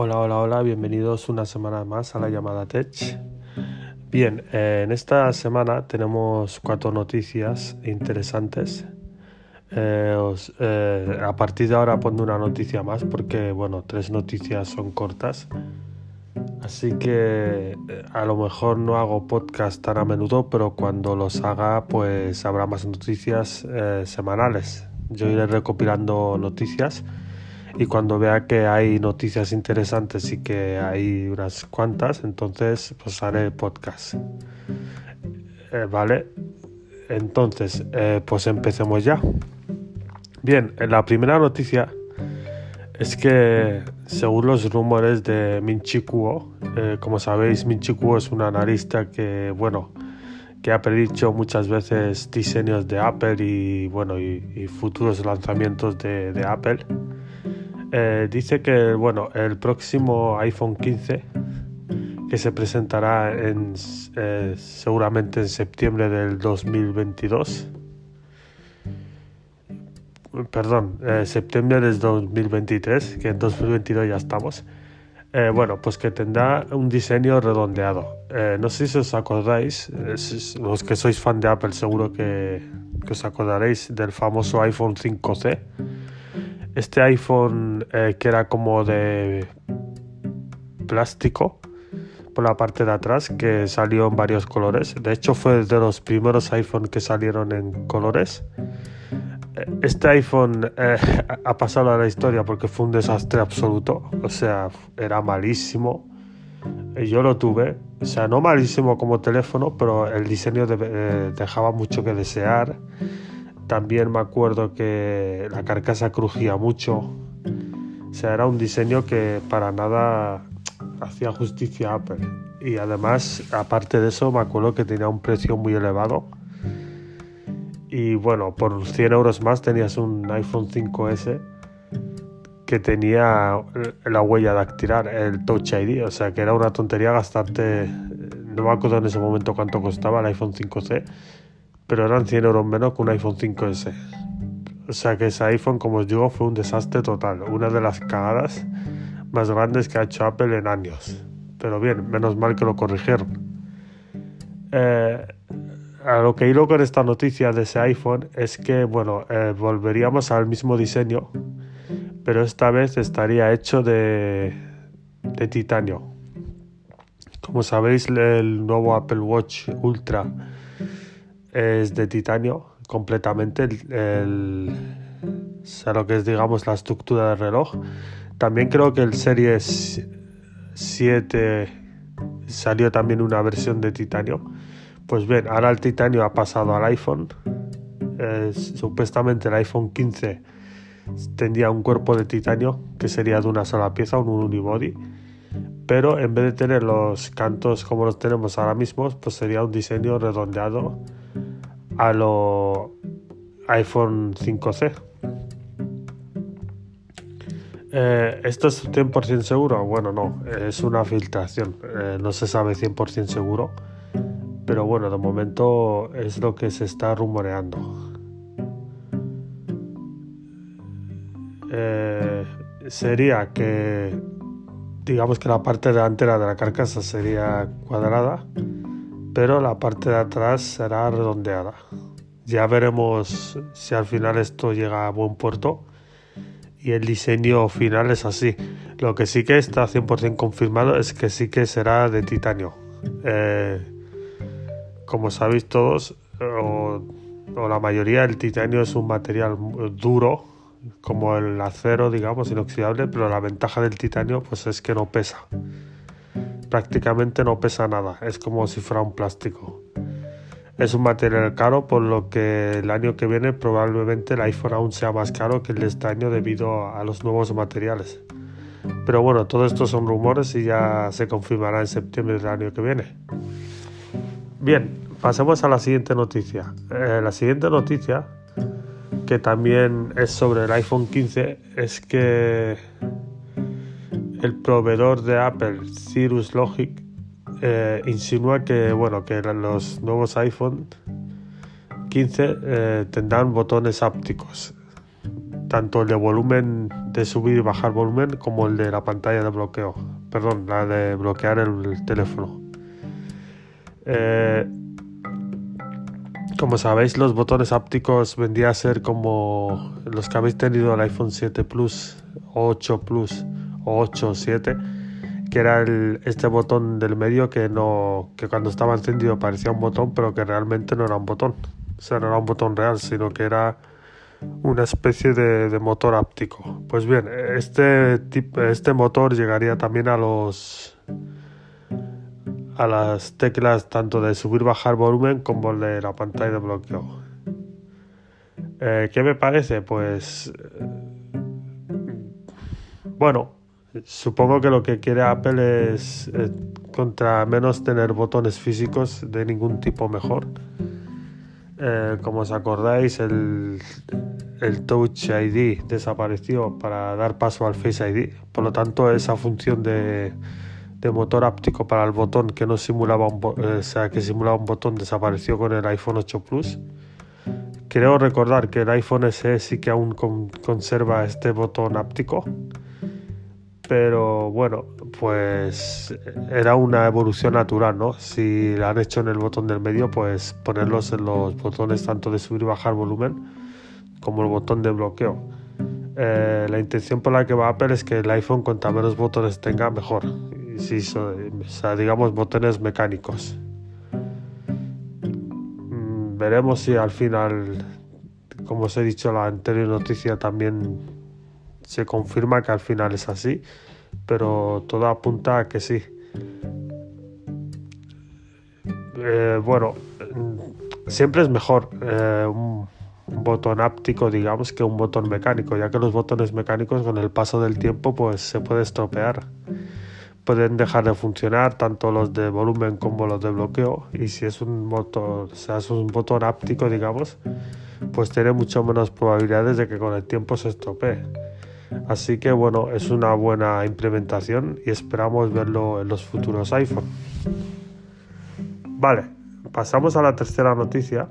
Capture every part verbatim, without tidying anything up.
Hola, hola, hola, bienvenidos una semana más a la llamada Tech. Bien, eh, en esta semana tenemos cuatro noticias interesantes. Eh, os, eh, a partir de ahora pondré una noticia más porque, bueno, tres noticias son cortas. Así que eh, a lo mejor no hago podcast tan a menudo, pero cuando los haga, pues habrá más noticias eh, semanales. Yo iré recopilando noticias. Y cuando vea que hay noticias interesantes y que hay unas cuantas, entonces pues haré podcast. Eh, vale, entonces eh, pues empecemos ya. Bien, la primera noticia es que según los rumores de Ming-Chi Kuo, eh, como sabéis, Ming-Chi Kuo es un analista que, bueno, que ha predicho muchas veces diseños de Apple y, bueno, y, y futuros lanzamientos de, de Apple. Eh, dice que bueno, el próximo iPhone quince, que se presentará en, eh, seguramente en septiembre del dos mil veintidós, perdón, eh, septiembre del dos mil veintitrés, que en dos mil veintidós ya estamos, eh, bueno, pues que tendrá un diseño redondeado. Eh, no sé si os acordáis, eh, si, los que sois fan de Apple seguro que, que os acordaréis del famoso iPhone cinco C. Este iPhone eh, que era como de plástico por la parte de atrás, que salió en varios colores. De hecho fue de los primeros iPhone que salieron en colores. Este iPhone eh, ha pasado a la historia porque fue un desastre absoluto. O sea, era malísimo. Yo lo tuve, o sea, no malísimo como teléfono, pero el diseño de, eh, dejaba mucho que desear. También me acuerdo que la carcasa crujía mucho. O sea, era un diseño que para nada hacía justicia a Apple. Y además, aparte de eso, me acuerdo que tenía un precio muy elevado. Y bueno, por cien euros más tenías un iPhone cinco ese que tenía la huella dactilar, el Touch I D. O sea, que era una tontería gastarte... No me acuerdo en ese momento cuánto costaba el iPhone cinco C, pero eran cien euros menos que un iPhone cinco ese. O sea que ese iPhone, como os digo, fue un desastre total. Una de las cagadas más grandes que ha hecho Apple en años. Pero bien, menos mal que lo corrigieron. Eh, a lo que hilo con esta noticia de ese iPhone es que, bueno, eh, volveríamos al mismo diseño, pero esta vez estaría hecho de, de titanio. Como sabéis, el nuevo Apple Watch Ultra es de titanio completamente, el, el, o sea, lo que es, digamos, la estructura del reloj. También creo que el Series siete salió también una versión de titanio. Pues bien, ahora el titanio ha pasado al iPhone. Eh, supuestamente el iPhone quince tendría un cuerpo de titanio que sería de una sola pieza, un unibody. Pero en vez de tener los cantos como los tenemos ahora mismo, pues sería un diseño redondeado a lo iPhone cinco C. Eh, ¿Esto es cien por ciento seguro? Bueno, no, es una filtración. Eh, no se sabe cien por ciento seguro. Pero bueno, de momento es lo que se está rumoreando. Eh, sería que, digamos que la parte delantera de la carcasa sería cuadrada, pero la parte de atrás será redondeada. Ya veremos si al final esto llega a buen puerto y el diseño final es así. Lo que sí que está cien por ciento confirmado es que sí que será de titanio. Eh, como sabéis todos, o, o la mayoría, el titanio es un material duro, como el acero, digamos, inoxidable, pero la ventaja del titanio pues es que no pesa. Prácticamente no pesa nada, es como si fuera un plástico. Es un material caro, por lo que el año que viene probablemente el iPhone aún sea más caro que el de este año debido a los nuevos materiales. Pero bueno, todo esto son rumores y ya se confirmará en septiembre del año que viene. Bien, pasemos a la siguiente noticia. Eh, la siguiente noticia, que también es sobre el iPhone quince, es que el proveedor de Apple, Cirrus Logic, eh, insinúa que, bueno, que los nuevos iPhone quince eh, tendrán botones hápticos. tanto el de volumen, de subir y bajar volumen, como el de la pantalla de bloqueo, perdón, la de bloquear el teléfono. Eh, como sabéis, los botones ápticos vendría a ser como los que habéis tenido el iPhone siete Plus, ocho Plus o ocho o siete, que era el, este botón del medio que no que cuando estaba encendido parecía un botón, pero que realmente no era un botón. O sea, no era un botón real, sino que era una especie de, de motor áptico. Pues bien, este, tipo, este motor llegaría también a los a las teclas tanto de subir bajar volumen como de la pantalla de bloqueo. Eh, ¿Qué me parece? Pues bueno, supongo que lo que quiere Apple es eh, contra menos tener botones físicos de ningún tipo mejor. Eh, como os acordáis, el, el Touch I D desapareció para dar paso al Face I D. Por lo tanto, esa función de, de motor áptico para el botón que no simulaba un, eh, o sea, que simulaba un botón desapareció con el iPhone ocho Plus. Creo recordar que el iPhone S E sí que aún con, conserva este botón áptico. Pero bueno, pues era una evolución natural, ¿no? Si la han hecho en el botón del medio, pues ponerlos en los botones tanto de subir y bajar volumen como el botón de bloqueo. Eh, la intención por la que va Apple es que el iPhone cuanta menos botones tenga, mejor. Y si son, o sea, digamos, botones mecánicos. Mm, veremos si al final, como os he dicho en la anterior noticia, también se confirma que al final es así, pero todo apunta a que sí. Eh, bueno, siempre es mejor eh, un, un botón áptico, digamos, que un botón mecánico, ya que los botones mecánicos con el paso del tiempo pues se puede estropear. Pueden dejar de funcionar tanto los de volumen como los de bloqueo, y si es un botón, o sea, es un botón áptico, digamos, pues tiene mucho menos probabilidades de que con el tiempo se estropee. Así que bueno, es una buena implementación y esperamos verlo en los futuros iPhone. Vale, pasamos a la tercera noticia.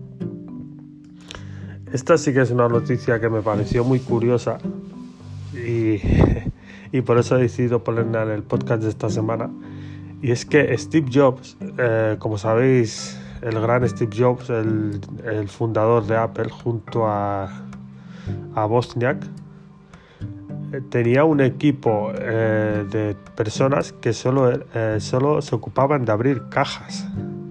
Esta sí que es una noticia que me pareció muy curiosa y, y por eso he decidido ponerla en el podcast de esta semana. Y es que Steve Jobs, eh, como sabéis, el gran Steve Jobs, el, el fundador de Apple, junto a, a Wozniak, tenía un equipo eh, de personas que solo, eh, solo se ocupaban de abrir cajas.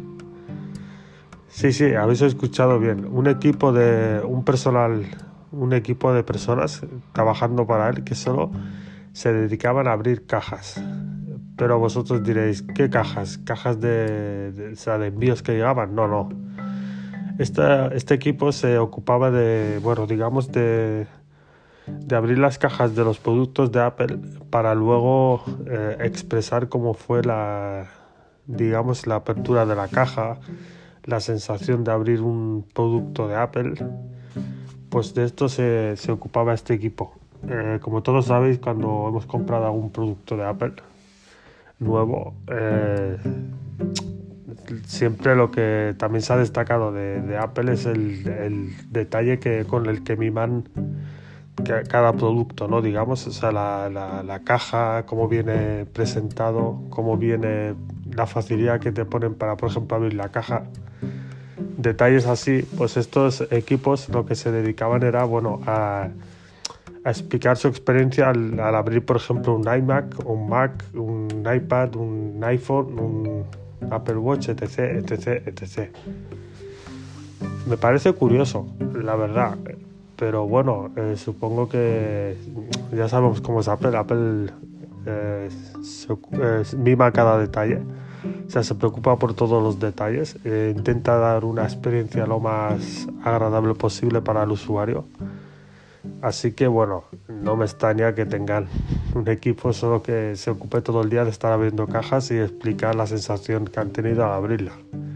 Sí, sí, habéis escuchado bien. Un equipo de un personal, un equipo de personas trabajando para él que solo se dedicaban a abrir cajas. Pero vosotros diréis, ¿qué cajas? ¿Cajas de, de, o sea, de envíos que llegaban? No, no. Este, este equipo se ocupaba de, bueno, digamos de de abrir las cajas de los productos de Apple para luego eh, expresar cómo fue la, digamos, la apertura de la caja, la sensación de abrir un producto de Apple. Pues de esto se, se ocupaba este equipo. Eh, como todos sabéis, cuando hemos comprado algún producto de Apple nuevo, eh, siempre lo que también se ha destacado de, de Apple es el, el detalle que, con el que miman cada producto, ¿no? Digamos, o sea, la, la, la caja, cómo viene presentado, cómo viene la facilidad que te ponen para, por ejemplo, abrir la caja. Detalles así, pues estos equipos lo que se dedicaban era, bueno, a, a explicar su experiencia al, al abrir, por ejemplo, un iMac, un Mac, un iPad, un iPhone, un Apple Watch, etc, etc, etcétera. Me parece curioso, la verdad. Pero bueno, eh, supongo que ya sabemos cómo es Apple. Apple eh, se, eh, mima cada detalle. O sea, se preocupa por todos los detalles. Eh, intenta dar una experiencia lo más agradable posible para el usuario. Así que bueno, no me extraña que tengan un equipo solo que se ocupe todo el día de estar abriendo cajas y explicar la sensación que han tenido al abrirla.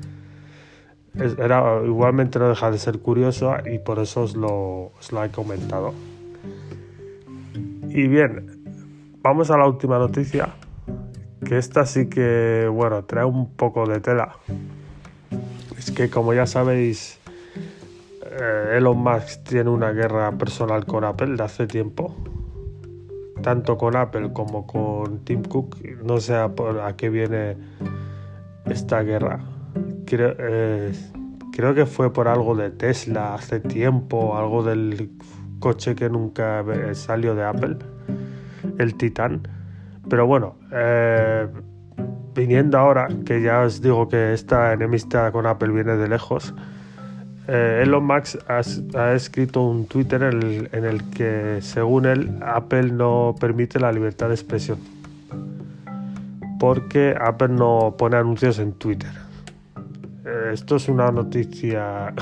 Era, igualmente no deja de ser curioso y por eso os lo, os lo he comentado. Y bien, vamos a la última noticia, que esta sí que, bueno, trae un poco de tela. Es que como ya sabéis, eh, Elon Musk tiene una guerra personal con Apple de hace tiempo, tanto con Apple como con Tim Cook. No sé a, por, a qué viene esta guerra. Creo, eh, creo que fue por algo de Tesla hace tiempo, algo del coche que nunca salió de Apple, el Titan. Pero bueno, eh, viniendo ahora, que ya os digo que esta enemistad con Apple viene de lejos, eh, Elon Musk ha, ha escrito un Twitter en el, en el que, según él, Apple no permite la libertad de expresión, porque Apple no pone anuncios en Twitter. Eh, esto es una noticia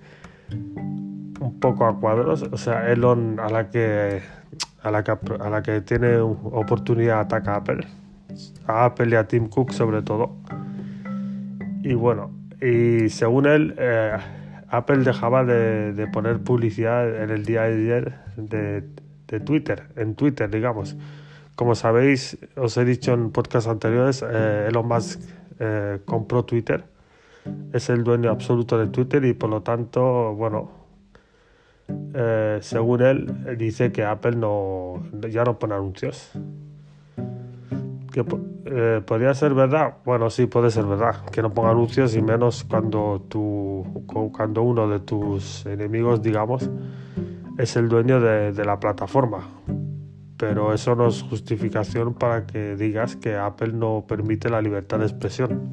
un poco a cuadros. O sea, Elon, a la que a la que, a la que tiene oportunidad, ataca a Apple, a Apple y a Tim Cook sobre todo. Y bueno, y según él, eh, Apple dejaba de, de poner publicidad en el día de ayer de, de Twitter, en Twitter, digamos. Como sabéis, os he dicho en podcasts anteriores, eh, Elon Musk eh, compró Twitter, es el dueño absoluto de Twitter y por lo tanto, bueno, eh, según él, dice que Apple no, ya no pone anuncios. Que eh, podría ser verdad. Bueno, sí, puede ser verdad que no ponga anuncios, y menos cuando tú, cuando uno de tus enemigos, digamos, es el dueño de, de la plataforma. Pero eso no es justificación para que digas que Apple no permite la libertad de expresión.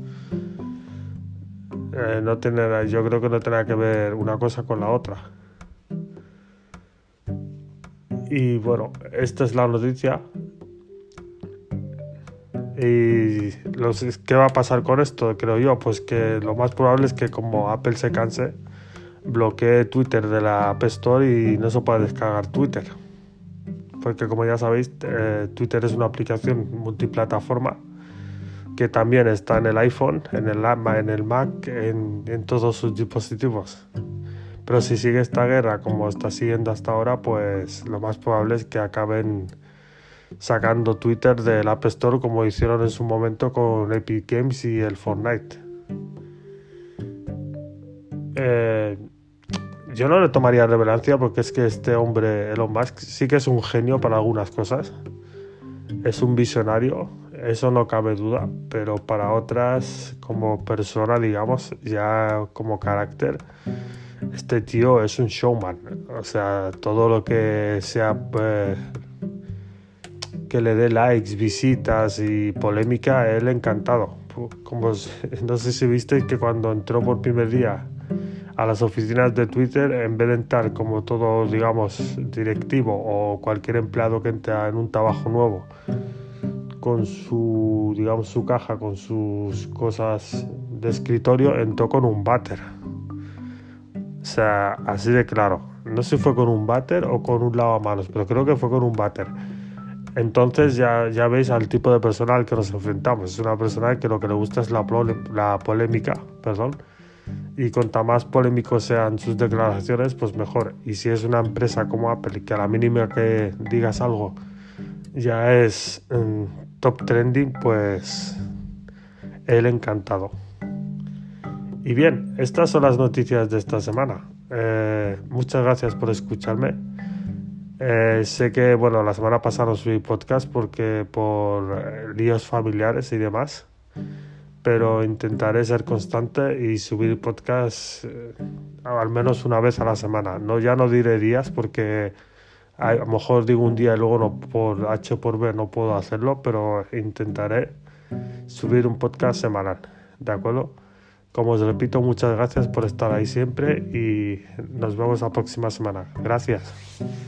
Eh, no tiene, yo creo que no tiene que ver una cosa con la otra. Y bueno, esta es la noticia. Y los, ¿qué va a pasar con esto? Creo yo, pues que lo más probable es que, como Apple se canse, bloquee Twitter de la App Store y no se pueda descargar Twitter. Porque, como ya sabéis, eh, Twitter es una aplicación multiplataforma que también está en el iPhone, en el, en el Mac, en, en todos sus dispositivos. Pero si sigue esta guerra como está siguiendo hasta ahora, pues lo más probable es que acaben sacando Twitter del App Store, como hicieron en su momento con Epic Games y el Fortnite. Eh, yo no le tomaría relevancia, porque es que este hombre, Elon Musk, sí que es un genio para algunas cosas. Es un visionario, eso no cabe duda, pero para otras, como persona, digamos, ya como carácter, este tío es un showman. O sea, todo lo que sea eh, que le dé likes, visitas y polémica, él encantado. Como, no sé si visteis que cuando entró por primer día a las oficinas de Twitter, en vez de entrar como todo, digamos, directivo o cualquier empleado que entra en un trabajo nuevo, con su, digamos, su caja, con sus cosas de escritorio, entró con un váter. O sea, así de claro. No sé si fue con un váter o con un lavamanos, pero creo que fue con un váter. Entonces ya, ya veis al tipo de persona al que nos enfrentamos. Es una persona que lo que le gusta es la, la polémica, perdón. Y cuanta más polémicos sean sus declaraciones, pues mejor. Y si es una empresa como Apple, que a la mínima que digas algo ya es um, top trending, pues él encantado. Y bien, estas son las noticias de esta semana. Eh, muchas gracias por escucharme. Eh, sé que, bueno, la semana pasada no subí podcast porque por eh, líos familiares y demás, pero intentaré ser constante y subir podcast eh, al menos una vez a la semana. No, ya no diré días, porque a, a lo mejor digo un día y luego no, por H o por B no puedo hacerlo, pero intentaré subir un podcast semanal, ¿de acuerdo? Como os repito, muchas gracias por estar ahí siempre y nos vemos la próxima semana. Gracias.